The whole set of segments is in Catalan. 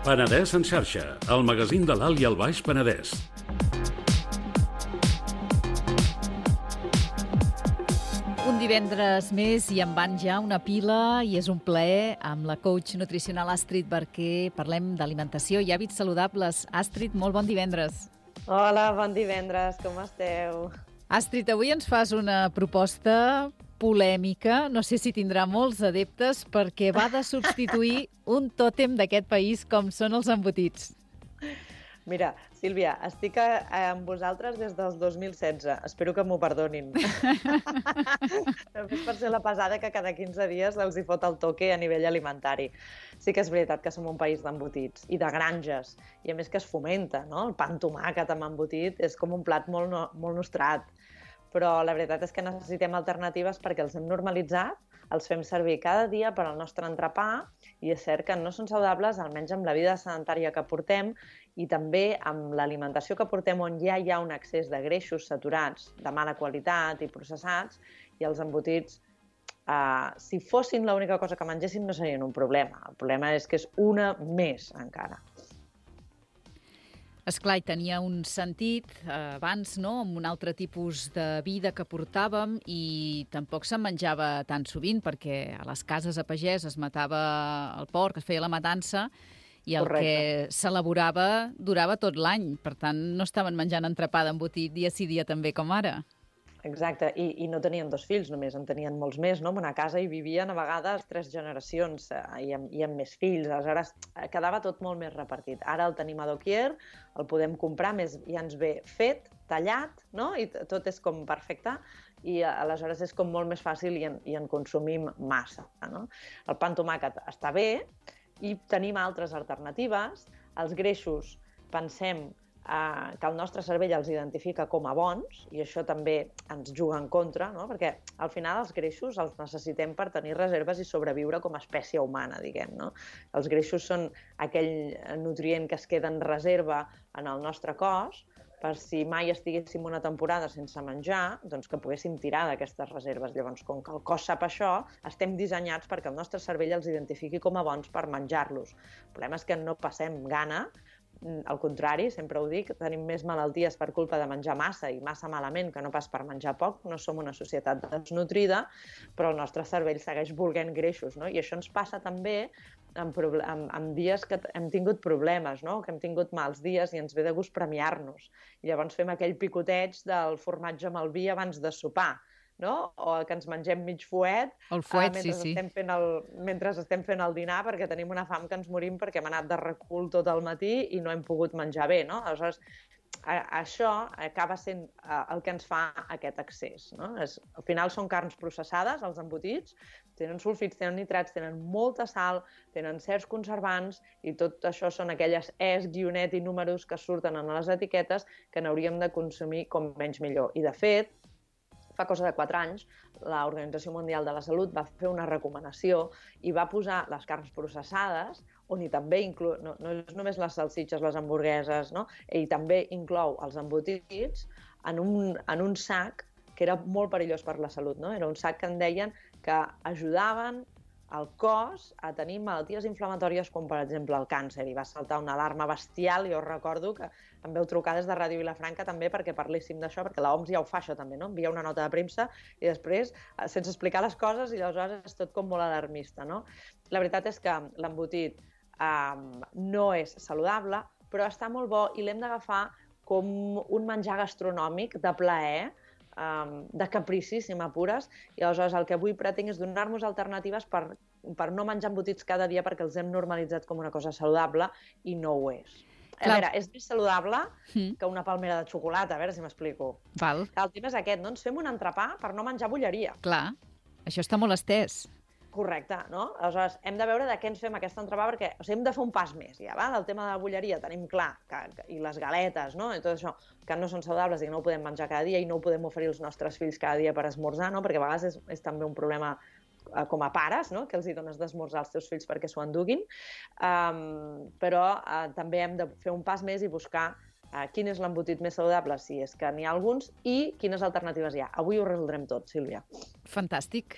Penedès en xarxa, el magazín de l'Alt i el Baix Penedès. Un divendres més i en van ja una pila i és un plaer amb la coach nutricional Astrid Barquer. Parlem d'alimentació i hàbits saludables. Astrid, molt bon divendres. Hola, bon divendres, com esteu? Astrid, avui ens fas una proposta polèmica, no sé si tindrà molts adeptes, perquè va de substituir un tòtem d'aquest país com són els embotits. Mira, Sílvia, estic amb vosaltres des del 2016. Espero que m'ho perdonin. Només per ser la pesada que cada 15 dies els hi fot el toque a nivell alimentari. Sí que és veritat que som un país d'embotits i de granges, i a més que es fomenta, no? El pa amb tomàquet amb embotit és com un plat molt nostrat. Però la veritat és que necessitem alternatives perquè els hem normalitzat, els fem servir cada dia per al nostre entrepà i és cert que no són saludables, almenys amb la vida sedentària que portem i també amb l'alimentació que portem on ja hi ha un excés de greixos saturats de mala qualitat i processats i els embotits, si fossin l'única cosa que mengessin no serien un problema. El problema és que és una més encara. Esclar, tenia un sentit abans, no?, amb un altre tipus de vida que portàvem i tampoc se'n menjava tan sovint perquè a les cases a pagès es matava el porc, es feia la matança i el Correcte. que s'elaborava durava tot l'any. Per tant, no estaven menjant entrepà d'embotit dia sí dia també com ara. Exacte, i no tenien 2 fills només, en tenien molts més, no? En una casa hi vivien a vegades 3 generacions i amb més fills, aleshores quedava tot molt més repartit. Ara el tenim a doquier, el podem comprar, més ja ens ve fet, tallat, no? I tot és com perfecte i aleshores és com molt més fàcil i en consumim massa, no? El pa amb tomàquet està bé i tenim altres alternatives. Els greixos pensem que el nostre cervell els identifica com a bons i això també ens juga en contra, no? Perquè al final els greixos els necessitem per tenir reserves i sobreviure com a espècie humana, diguem, no? Els greixos són aquell nutrient que es queda en reserva en el nostre cos per si mai estiguéssim una temporada sense menjar, doncs que poguéssim tirar d'aquestes reserves. Llavors, com que el cos sap això, estem dissenyats perquè el nostre cervell els identifiqui com a bons per menjar-los. El problema és que no passem gana. Al contrari, sempre ho dic, tenim més malalties per culpa de menjar massa i massa malament que no pas per menjar poc. No som una societat desnutrida, però el nostre cervell segueix volent greixos, no? I això ens passa també en dies que hem tingut problemes, no? Que hem tingut mals dies i ens ve de gust premiar-nos. I llavors fem aquell picoteig del formatge amb el vi abans de sopar, no? O que ens mengem mig fuet mentre estem fent el dinar perquè tenim una fam que ens morim perquè hem anat de recul tot el matí i no hem pogut menjar bé, no? Aleshores, això acaba sent el que ens fa aquest excés, no? Al final són carns processades, els embotits, tenen sulfits, tenen nitrats, tenen molta sal, tenen certs conservants i tot això són aquelles es, guionet i números que surten en les etiquetes que n'hauríem de consumir com menys millor. I de fet, fa cosa de 4 anys, l'Organització Mundial de la Salut va fer una recomanació i va posar les carns processades, on hi també no és només les salsitxes, les hamburgueses, no? I també inclou els embotits en un sac que era molt perillós per la salut, no? Era un sac que en deien que ajudaven el cos a tenir malalties inflamatòries com, per exemple, el càncer. I va saltar una alarma bestial. Jo recordo que em veu trucar des de Ràdio Vilafranca també perquè parléssim d'això, perquè l'OMS ja ho fa això també, no? Envia una nota de premsa i després, sense explicar les coses, i aleshores és tot com molt alarmista, no? La veritat és que l'embotit no és saludable, però està molt bo i l'hem d'agafar com un menjar gastronòmic de plaer, de caprici, si m'apures, i aleshores el que avui pretenc és donar-nos alternatives per no menjar embotits cada dia perquè els hem normalitzat com una cosa saludable i no ho és. A veure, és més saludable que una palmera de xocolata, a veure si m'explico. Val. El tema és aquest, no? Ens fem un entrepà per no menjar bolleria. Clar, això està molt estès. Correcte, no? Aleshores, hem de veure de què ens fem aquest entrepà perquè hem de fer un pas més, ja, val? El tema de la bolleria tenim clar, i les galetes, no? I tot això, que no són saludables i que no ho podem menjar cada dia i no ho podem oferir als nostres fills cada dia per esmorzar, no? Perquè a vegades és també un problema com a pares, no? Que els hi dones d'esmorzar als teus fills perquè s'ho enduguin, però també hem de fer un pas més i buscar quin és l'embotit més saludable, si és que n'hi ha alguns, i quines alternatives hi ha. Avui ho resoldrem tot, Sílvia. Fantàstic.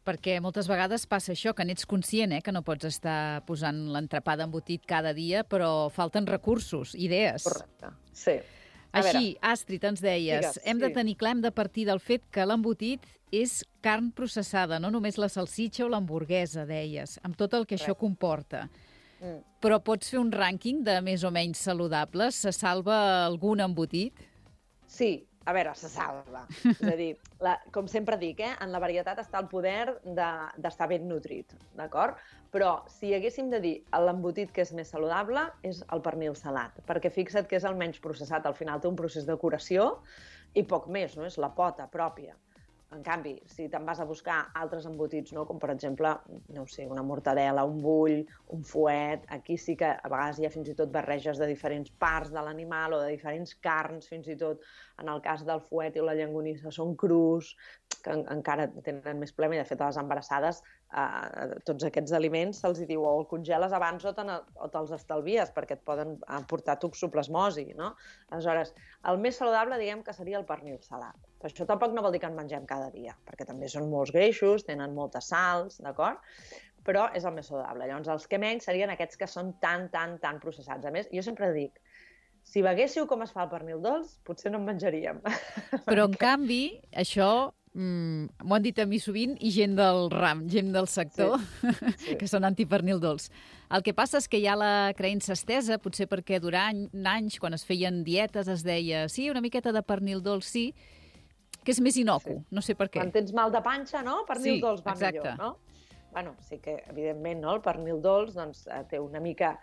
Perquè moltes vegades passa això, que n'ets conscient, que no pots estar posant l'entrepà d'embotit cada dia, però falten recursos, idees. Correcte, sí. Així, Astrid, ens deies, hem de tenir clar, hem de partir del fet que l'embotit és carn processada, no només la salsitxa o l'hamburguesa, deies, amb tot el que això comporta. Però pots fer un rànquing de més o menys saludables? Se salva algun embotit? Sí, a veure, se salva. És a dir, com sempre dic, en la varietat està el poder d'estar ben nutrit, d'acord? Però si haguéssim de dir l'embotit que és més saludable és el pernil salat, perquè fixa't que és el menys processat. Al final té un procés de curació i poc més, no? És la pota pròpia. En canvi, si te'n vas a buscar altres embotits, no? Com per exemple, no sé, una mortadela, un bull, un fuet, aquí sí que a vegades hi ha fins i tot barreges de diferents parts de l'animal o de diferents carns, fins i tot en el cas del fuet i la llonganissa són crus, que encara tenen més problema, i de fet a les embarassades tots aquests aliments se'ls diu o el congeles abans o te'ls estalvies perquè et poden portar toxoplasmosi, no? Aleshores, el més saludable diguem que seria el pernil salat. Però això tampoc no vol dir que en mengem cada dia, perquè també són molts greixos, tenen moltes sals, d'acord? Però és el més saludable. Llavors, els que menys serien aquests que són tan processats. A més, jo sempre dic, si veguéssiu com es fa el pernil dolç, potser no en menjaríem. Però, en canvi, això m'ho han dit a mi sovint i gent del ram, gent del sector, que són antipernil dolç. El que passa és que hi ha la creença estesa, potser perquè durant anys, quan es feien dietes, es deia sí, una miqueta de pernil dolç, sí, que és més inocu, no sé per què. Quan tens mal de panxa, no? Pernil dolç va millor, no? Bueno, sí que, evidentment, no? El pernil dolç doncs, té una mica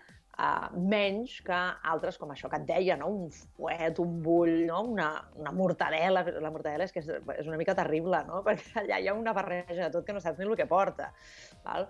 menys que altres, com això que et deia, no? Un fuet, un bull, no? Una mortadela. La mortadela és que és una mica terrible, no? Perquè allà hi ha una barreja de tot que no saps ni el que porta. Val?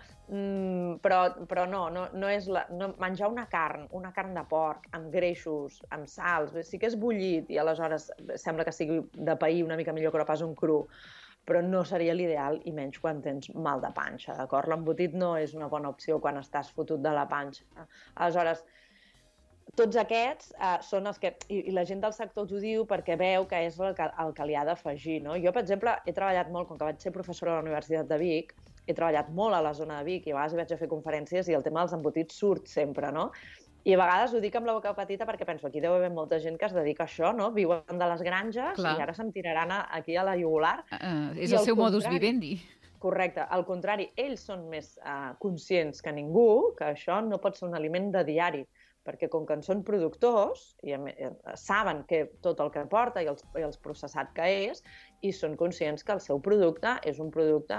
Però no és menjar una carn de porc, amb greixos, amb sals, sí que és bullit i aleshores sembla que sigui de pair una mica millor que no pas un cru, però no seria l'ideal i menys quan tens mal de panxa, d'acord? L'embotit no és una bona opció quan estàs fotut de la panxa. Aleshores, tots aquests són els que... I la gent del sector t'ho diu perquè veu que és el que li ha d'afegir, no? Jo, per exemple, he treballat molt, com que vaig ser professora a la Universitat de Vic, he treballat molt a la zona de Vic i a vegades hi vaig a fer conferències i el tema dels embotits surt sempre, no? I a vegades ho dic amb la boca petita perquè penso, aquí deu haver molta gent que es dedica a això, no? Viuen de les granges i ara se'm tiraran aquí a la jugular. És el seu modus vivendi. Correcte. Al contrari, ells són més conscients que ningú que això no pot ser un aliment de diari, perquè com que en són productors, i saben tot el que porta i els processat que és, i són conscients que el seu producte és un producte...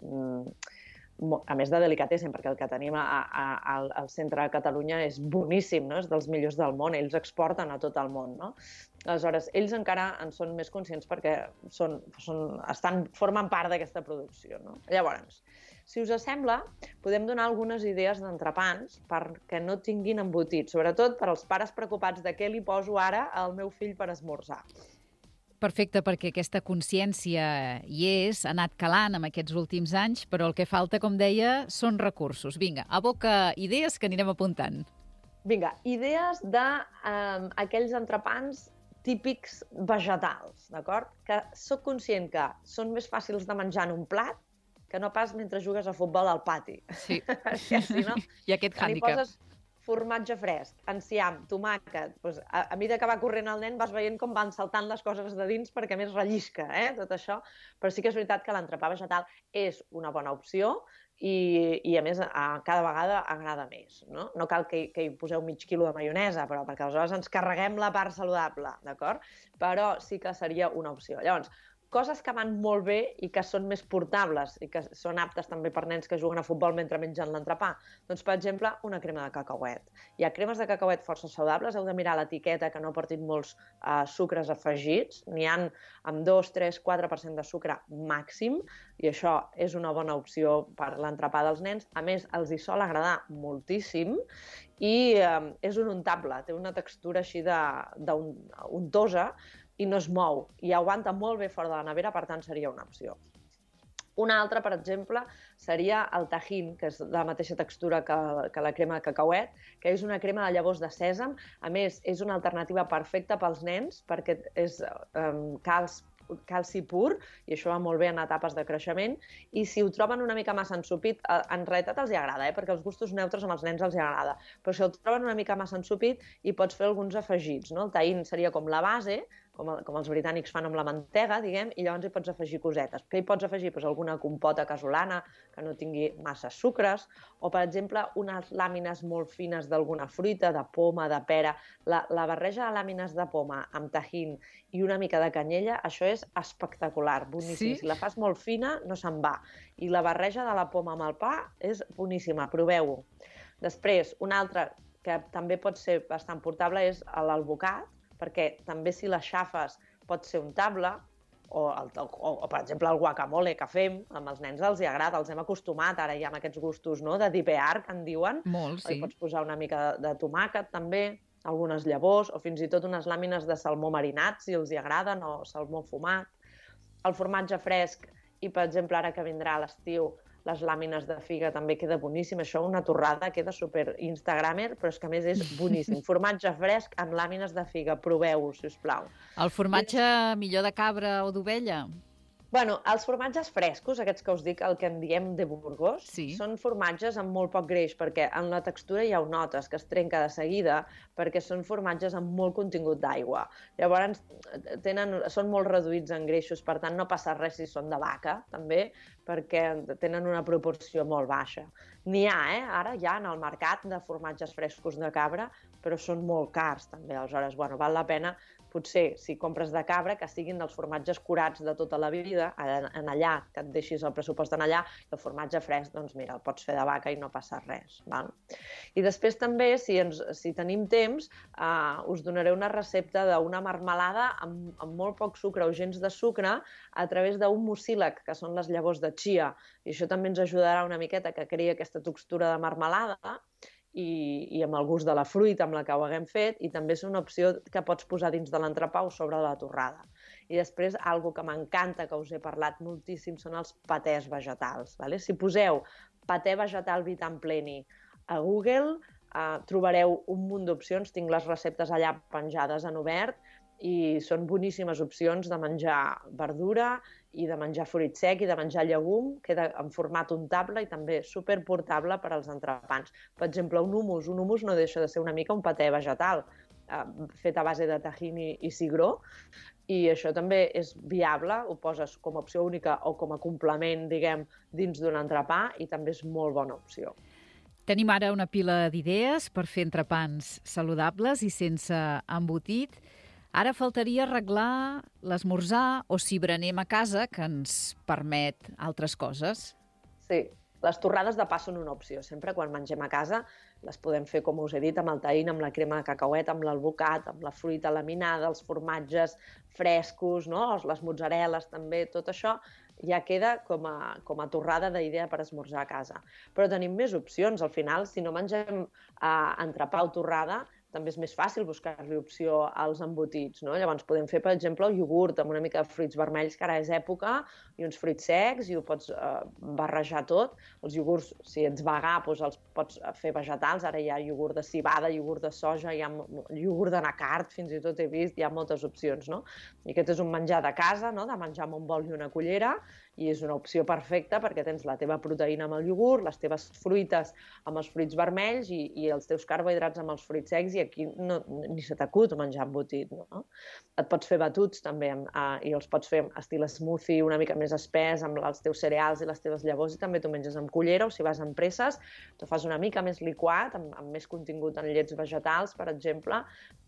a més de delicatessen, perquè el que tenim al centre de Catalunya és boníssim, no? És dels millors del món, ells exporten a tot el món, no? Aleshores, ells encara en són més conscients perquè formen part d'aquesta producció, no? Llavors, si us sembla, podem donar algunes idees d'entrepans perquè no tinguin embotit, sobretot per als pares preocupats de què li poso ara al meu fill per esmorzar. Perfecte, perquè aquesta consciència hi és, ha anat calant en aquests últims anys, però el que falta, com deia, són recursos. Vinga, aboca idees que anirem apuntant. Vinga, idees d'aquells entrepans típics vegetals, d'acord? Que soc conscient que són més fàcils de menjar en un plat que no pas mentre jugues a futbol al pati. Sí, sí, no? Hi ha aquest hàndicap. Formatge fresc, enciam, tomàquet... Doncs a mesura que va corrent el nen vas veient com van saltant les coses de dins perquè més rellisca, tot això. Però sí que és veritat que l'entrepà vegetal és una bona opció i a més, cada vegada agrada més. No cal que hi poseu mig quilo de maionesa, però perquè aleshores ens carreguem la part saludable, d'acord? Però sí que seria una opció. Llavors, coses que van molt bé i que són més portables i que són aptes també per nens que juguen a futbol mentre mengen l'entrepà. Doncs, per exemple, una crema de cacauet. Hi ha cremes de cacauet força saludables, heu de mirar l'etiqueta que no portin molts sucres afegits, n'hi ha amb 2, 3, 4% de sucre màxim, i això és una bona opció per l'entrepà dels nens. A més, els hi sol agradar moltíssim i és un untable, té una textura així d'untosa, i no es mou, i aguanta molt bé fora de la nevera, per tant seria una opció. Una altra, per exemple, seria el tajín, que és de la mateixa textura que la crema de cacauet, que és una crema de llavors de sèsam. A més, és una alternativa perfecta pels nens perquè és calç calci pur, i això va molt bé en etapes de creixement, i si ho troben una mica massa ensopit, en realitat els hi agrada, perquè els gustos neutres amb els nens els hi agrada, però si el troben una mica massa ensopit, hi pots fer alguns afegits, no? El tahín seria com la base, com els britànics fan amb la mantega, diguem, i llavors hi pots afegir cosetes. Què hi pots afegir? Pues alguna compota casolana que no tingui massa sucres, o, per exemple, unes làmines molt fines d'alguna fruita, de poma, de pera. La barreja de làmines de poma amb tahín i una mica de canyella, això és espectacular, boníssim. Sí? Si la fas molt fina, no se'n va. I la barreja de la poma amb el pa és boníssima, proveu-ho. Després, una altra que també pot ser bastant portable és l'alvocat, perquè també si les xafes pot ser untable, o per exemple el guacamole que fem, amb els nens els hi agrada, els hem acostumat ara ja amb aquests gustos, no?, de dipear, que en diuen. Molt, sí. Hi pots posar una mica de tomàquet també, algunes llavors, o fins i tot unes làmines de salmó marinat, si els hi agraden, o salmó fumat. El formatge fresc, i per exemple ara que vindrà l'estiu, les làmines de figa també queda boníssim. Això, una torrada, queda super instagramer, però és que a més és boníssim. Formatge fresc amb làmines de figa. Proveu-ho, si us plau. El formatge millor de cabra o d'ovella? Bueno, els formatges frescos, aquests que us dic, el que en diem de Burgos, sí, són formatges amb molt poc greix, perquè en la textura ja ho notes, que es trenca de seguida, perquè són formatges amb molt contingut d'aigua. Llavors, són molt reduïts en greixos, per tant, no passa res si són de vaca, també, perquè tenen una proporció molt baixa. N'hi ha, ara ja en el mercat de formatges frescos de cabra, però són molt cars, també. Aleshores, bueno, val la pena, potser, si compres de cabra, que siguin dels formatges curats de tota la vida, en allà, que et deixis el pressupost en allà, i el formatge fresc, doncs mira, el pots fer de vaca i no passa res. Val? I després també, si tenim temps, us donaré una recepta d'una marmelada amb molt poc sucre o gens de sucre a través d'un mucílag, que són les llavors de chia, i això també ens ajudarà una miqueta que creï aquesta textura de marmelada, i amb el gust de la fruita amb la que ho haguem fet, i també és una opció que pots posar dins de l'entrepà o sobre la torrada. I després, algo que m'encanta, que us he parlat moltíssim, són els patès vegetals. Vale? Si poseu patè vegetal Vitam Pleni a Google, trobareu un munt d'opcions. Tinc les receptes allà penjades en obert, i són boníssimes opcions de menjar verdura i de menjar fruit sec i de menjar llegum, queda en format untable i també superportable per als entrepans. Per exemple, un hummus no deixa de ser una mica un patè vegetal, fet a base de tahín i cigró, i això també és viable, ho poses com a opció única o com a complement, diguem, dins d'un entrepà, i també és molt bona opció. Tenim ara una pila d'idees per fer entrepans saludables i sense embotit. Ara faltaria arreglar l'esmorzar o si berenem a casa, que ens permet altres coses. Sí, les torrades de pa són una opció. Sempre quan mengem a casa les podem fer, com us he dit, amb el tahín, amb la crema de cacauet, amb l'alvocat, amb la fruita laminada, els formatges frescos, no? Les mozzarelles també, tot això ja queda com a torrada d'idea per esmorzar a casa. Però tenim més opcions. Al final, si no mengem entrepà o torrada, també és més fàcil buscar-li opció als embotits, no? Llavors podem fer, per exemple, el iogurt amb una mica de fruits vermells, que ara és època, i uns fruits secs, i ho pots barrejar tot. Els iogurts, si ets vegà, doncs els pots fer vegetals. Ara hi ha iogurt de civada, iogurt de soja, hi ha iogurt d'anacard, fins i tot he vist, hi ha moltes opcions, no? I aquest és un menjar de casa, no? De menjar amb un bol i una cullera, i és una opció perfecta perquè tens la teva proteïna amb el iogurt, les teves fruites amb els fruits vermells i els teus carbohidrats amb els fruits secs, i aquí ni se t'acut menjar embotit, no? Et pots fer batuts també, i els pots fer estil smoothie una mica més espès amb els teus cereals i les teves llavors, i també t'ho menges amb cullera, o si vas amb presses, t'ho fas una mica més liquat, amb més contingut en llets vegetals, per exemple,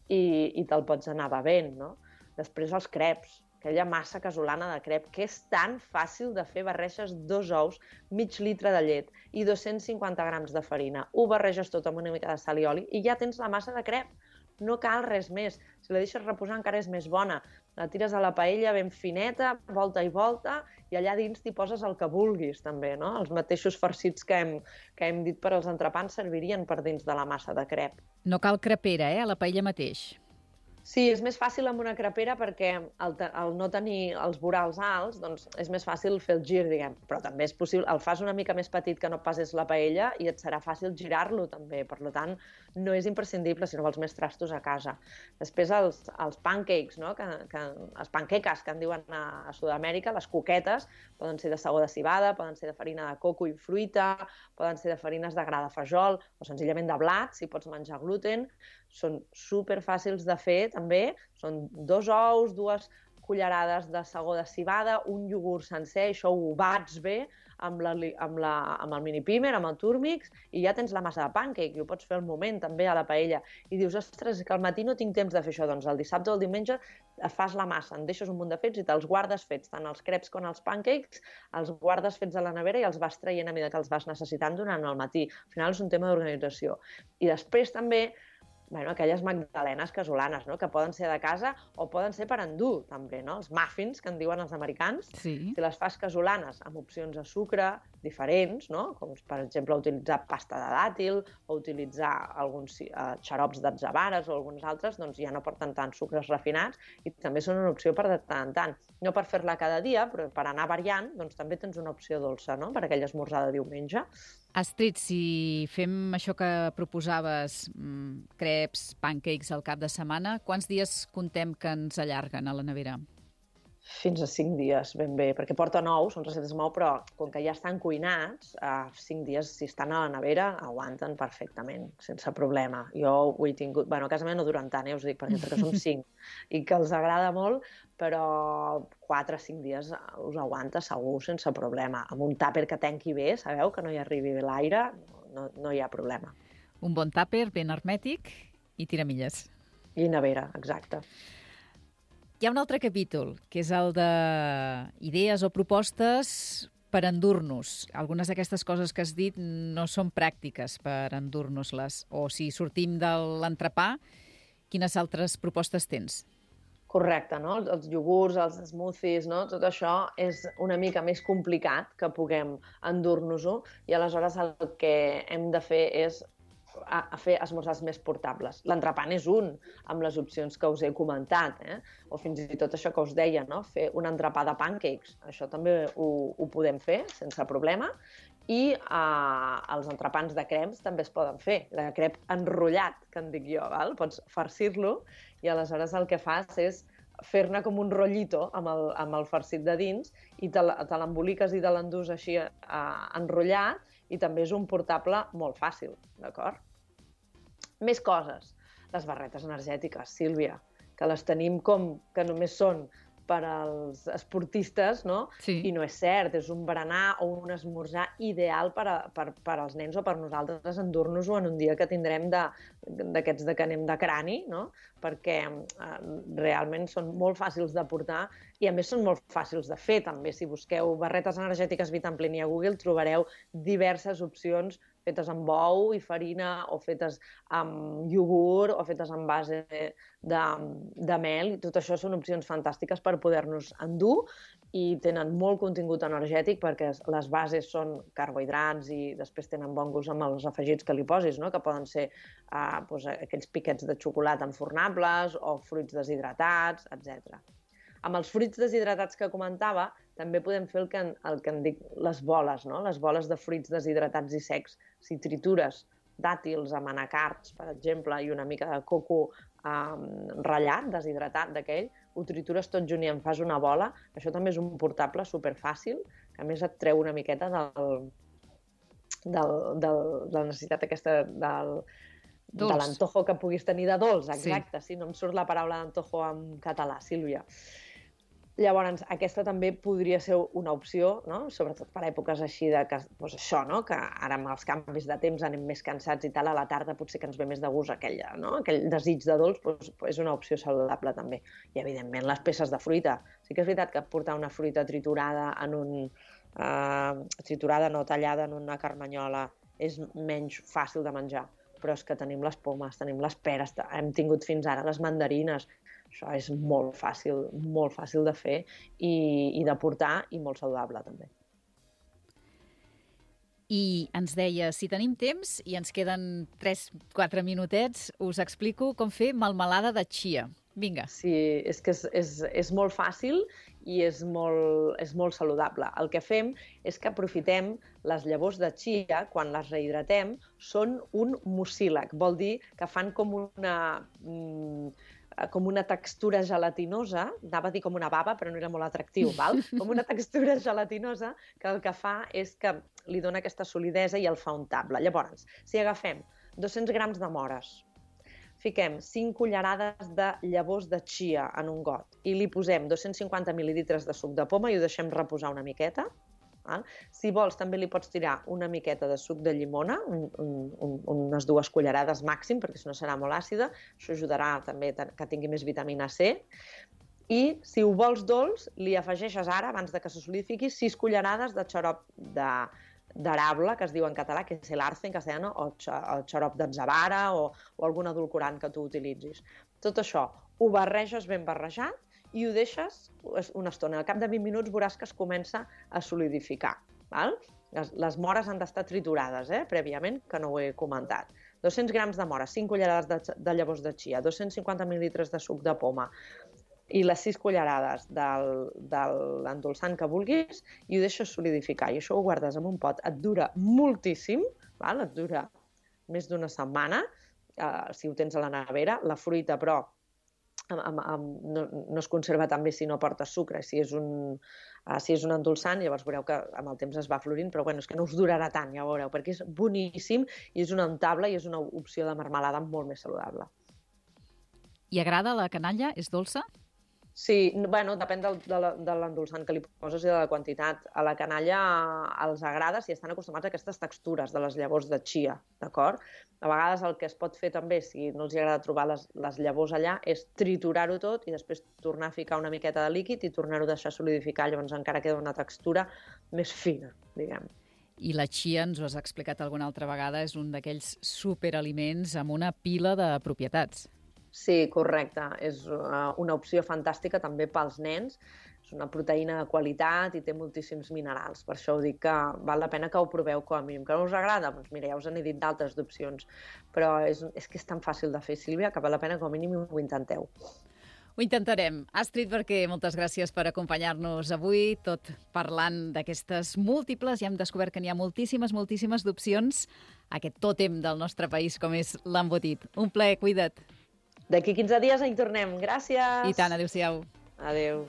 i te'l pots anar bevent, no? Després els creps, aquella massa casolana de crep, que és tan fàcil de fer. Barreges 2 ous, mig litre de llet i 250 grams de farina. Ho barreges tot amb una mica de sal i oli i ja tens la massa de crep. No cal res més. Si la deixes reposar encara és més bona. La tires a la paella ben fineta, volta i volta, i allà dins t'hi poses el que vulguis també, no? Els mateixos farcits que hem dit per als entrepans servirien per dins de la massa de crep. No cal crepera, a la paella mateix. Sí, és més fàcil amb una crepera perquè al no tenir els vorals alts, doncs és més fàcil fer el gir, diguem. Però també és possible, el fas una mica més petit que no pas és la paella i et serà fàcil girar-lo també. Per tant, no és imprescindible si no vols més trastos a casa. Després els pancakes, no? Els panqueques que en diuen a Sud-amèrica, les coquetes, poden ser de segó de civada, poden ser de farina de coco i fruita, poden ser de farines de gra de fajol o senzillament de blat, si pots menjar gluten. Són superfàcils de fer, també. Són 2 ous, 2 cullerades de segó de civada, un iogurt sencer, això ho bats bé amb el mini pimer, amb el túrmix, i ja tens la massa de pancake, i ho pots fer al moment també a la paella. I dius, ostres, que al matí no tinc temps de fer això. Doncs el dissabte o el diumenge fas la massa, en deixes un munt de fets i te'ls guardes fets, tant els crepes com els pancakes, els guardes fets a la nevera i els vas traient a mesura que els vas necessitant durant el matí. Al final és un tema d'organització. I després també aquelles magdalenes casolanes, no? Que poden ser de casa o poden ser per endur, també, no? Els muffins, que en diuen els americans, Sí. si les fas casolanes amb opcions de sucre diferents, no? Com per exemple utilitzar pasta de dàtil o utilitzar alguns xarops d'atzavares o alguns altres, doncs ja no porten tants sucres refinats i també són una opció per de tant en tant. No per fer-la cada dia, però per anar variant, doncs també tens una opció dolça, no? Per aquell esmorzar de diumenge. Astrid, si fem això que proposaves, crepes, pancakes al cap de setmana, quants dies contem que ens allarguen a la nevera? Fins a 5 dies, ben bé, perquè porten ous, són receptes amb ou, però com que ja estan cuinats, 5 dies, si estan a la nevera, aguanten perfectament, sense problema. Jo ho he tingut... a casa meva no duren tant, us dic, perquè som 5, i que els agrada molt, però 4 o 5 dies us aguanta segur, sense problema. Amb un tàper que tanqui bé, sabeu, que no hi arribi l'aire, no hi ha problema. Un bon tàper, ben hermètic i tiramilles. I nevera, exacte. Hi ha un altre capítol, que és el d'idees o propostes per endur-nos. Algunes d'aquestes coses que has dit no són pràctiques per endur-nos-les. O si sortim de l'entrepà, quines altres propostes tens? Correcte, no? Els iogurts, els smoothies, no? Tot això és una mica més complicat que puguem endur-nos-ho i aleshores el que hem de fer és fer esmorzars més portables. L'entrepà és un, amb les opcions que us he comentat, o fins i tot això que us deia, no? Fer un entrepà de pancakes. Això també ho podem fer sense problema. I els entrepans de crems també es poden fer. De crep enrotllat, que en dic jo, val? Pots farcir-lo i aleshores el que fas és fer-ne com un rotllito amb el farcit de dins i te l'emboliques i te l'endús així enrotllat i també és un portable molt fàcil, d'acord? Més coses. Les barretes energètiques, Sílvia, que les tenim com que només són per als esportistes, no? Sí. I no és cert, és un berenar o un esmorzar ideal per als nens o per nosaltres endur-nos-ho en un dia que tindrem d'aquests que anem de crani, no? Perquè realment són molt fàcils de portar i a més són molt fàcils de fer també. Si busqueu barretes energètiques Vitamplini a Google trobareu diverses opcions fetes amb ou i farina o fetes amb iogurt o fetes amb base de mel. Tot això són opcions fantàstiques per poder-nos endur i tenen molt contingut energètic perquè les bases són carbohidrats i després tenen bon gust amb els afegits que li posis, no? Que poden ser aquells piquets de xocolata enfornables o fruits deshidratats, etc. Amb els fruits deshidratats que comentava, també podem fer el que en dic les boles, no? Les boles de fruits deshidratats i secs. Si tritures dàtils amb anacards, per exemple, i una mica de coco ratllat, deshidratat d'aquell, ho tritures tot junt i en fas una bola. Això també és un portable superfàcil, que a més et treu una miqueta de la necessitat aquesta de l'antojo que puguis tenir de dolç, exacte. Sí, no em surt la paraula d'antojo en català, Sílvia. Llavors, aquesta també podria ser una opció, no? Sobretot per èpoques així que ara amb els canvis de temps anem més cansats i tal, a la tarda potser que ens ve més de gust aquell desig de dolç, és una opció saludable també. I, evidentment, les peces de fruita. Sí que és veritat que portar una fruita triturada tallada en una carmanyola és menys fàcil de menjar, però és que tenim les pomes, tenim les peres, hem tingut fins ara les mandarines. Això és molt fàcil de fer i de portar i molt saludable també. I ens deia, si tenim temps i ens queden 3-4 minutets, us explico com fer melmelada de chia. Vinga. Sí, és que és molt fàcil i és molt saludable. El que fem és que aprofitem les llavors de chia, quan les rehidratem, són un mucílag. Vol dir que fan com una textura gelatinosa, anava a dir com una bava, però no era molt atractiu, val? Com una textura gelatinosa que el que fa és que li dona aquesta solidesa i el fa untable. Llavors, si agafem 200 grams de mores, fiquem 5 cullerades de llavors de chia en un got i li posem 250 mil·lilitres de suc de poma i ho deixem reposar una miqueta. Si vols, també li pots tirar una miqueta de suc de llimona, unes 2 cullerades màxim, perquè si no serà molt àcida. Això ajudarà també que tingui més vitamina C. I, si ho vols dolç, li afegeixes ara, abans de que se solidifiqui, 6 cullerades de xarop d'arable, que es diu en català, que és el arce en castellano, o xarop d'atzavara o algun edulcorant que tu utilitzis. Tot això ho barreges ben barrejat i ho deixes una estona. Al cap de 20 minuts veuràs que es comença a solidificar. Les mores han d'estar triturades, prèviament, que no ho he comentat. 200 grams de mores, 5 cullerades de llavors de chia, 250 mil·lilitres de suc de poma, i les 6 cullerades de l'endolçant que vulguis i ho deixes solidificar. I això ho guardes en un pot. Et dura moltíssim, et dura més d'una setmana, si ho tens a la nevera. La fruita, però, no es conserva tan bé si no porta sucre. Si és un endolçant, llavors veureu que amb el temps es va florint, però bueno, és que no us durarà tant, ja veureu, perquè és boníssim i és una untable i és una opció de marmelada molt més saludable. I agrada la canalla? És dolça? Sí, bueno, depèn de l'endolçant que li poses i de la quantitat. A la canalla els agrada si estan acostumats a aquestes textures de les llavors de chia, d'acord? A vegades el que es pot fer també, si no els agrada trobar les llavors allà, és triturar-ho tot i després tornar a ficar una miqueta de líquid i tornar-ho a deixar solidificar, llavors encara queda una textura més fina, diguem. I la chia, ens ho has explicat alguna altra vegada, és un d'aquells superaliments amb una pila de propietats. Sí, correcte. És una opció fantàstica també pels nens. És una proteïna de qualitat i té moltíssims minerals. Per això ho dic que val la pena que ho proveu com a mínim. Que no us agrada? Doncs mira, ja us n'he dit d'altres d'opcions. Però és que és tan fàcil de fer, Sílvia, que val la pena que com a mínim ho intenteu. Ho intentarem. Astrid Barquer, moltes gràcies per acompanyar-nos avui, tot parlant d'aquestes múltiples. Ja hem descobert que n'hi ha moltíssimes d'opcions a aquest tòtem del nostre país com és l'embotit. Un plaer, cuida't. D'aquí 15 dies hi tornem. Gràcies! I tant, adéu-siau. Adéu.